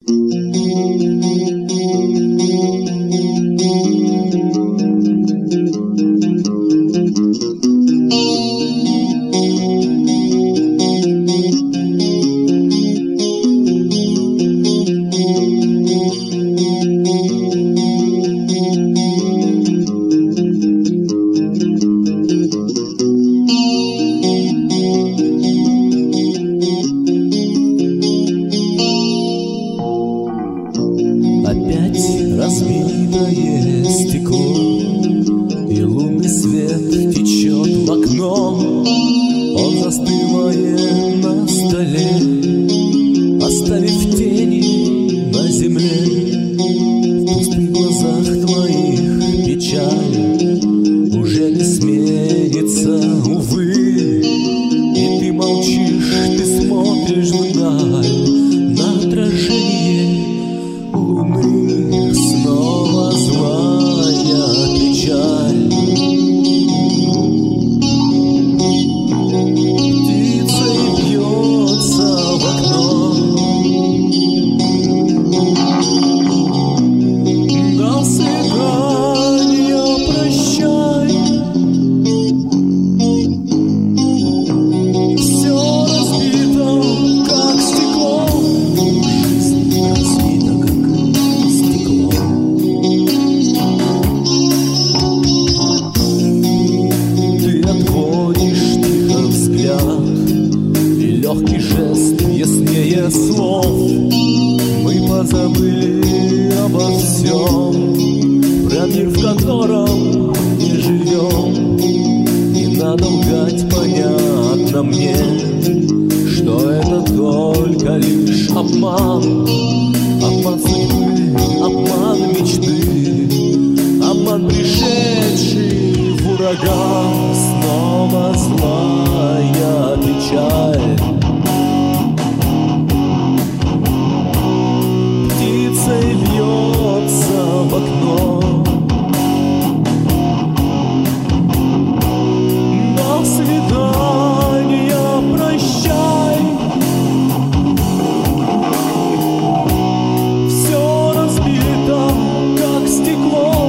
Разбитое стекло, и лунный свет течет в окно. Он застывает на столе, оставив тени на земле. В пустых глазах твоих печаль уже не сменится, увы. И ты молчишь, ты смотришь вдаль на отражение луны. Снова злая печаль. Птицей бьется в окно. До свидания, прощай. Все разбито, как стекло. Жизнь разбита, как стекло. Ты отводишь тихо взгляд, и легкий жест яснее слов. Мы позабыли обо всем, про мир, в котором не живем. Не надо лгать, понятно мне, что это только лишь обман. Обман судьбы, обман мечты, обман, пришедший в ураган. Снова злая печаль. Птицей льется в окно. До свидания, прощай. Все разбито, как стекло.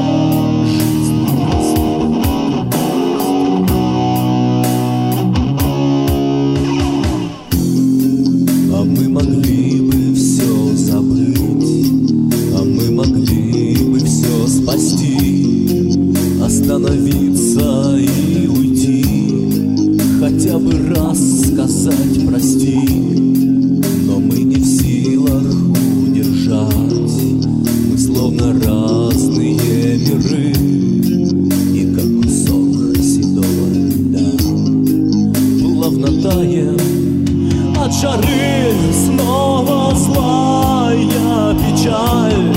А мы могли бы все забыть, а мы могли бы все спасти, остановиться и уйти, хотя бы раз сказать прости. Но мы не в силах удержать, мы словно разные миры, и как кусок седого льда плавно таем от жары. Снова злая печаль.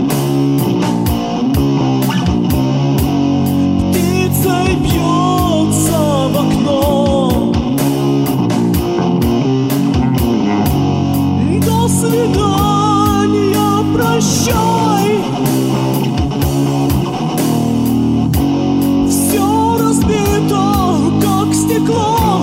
Птицей бьется в окно. До свидания, прощай. Все разбито, как стекло.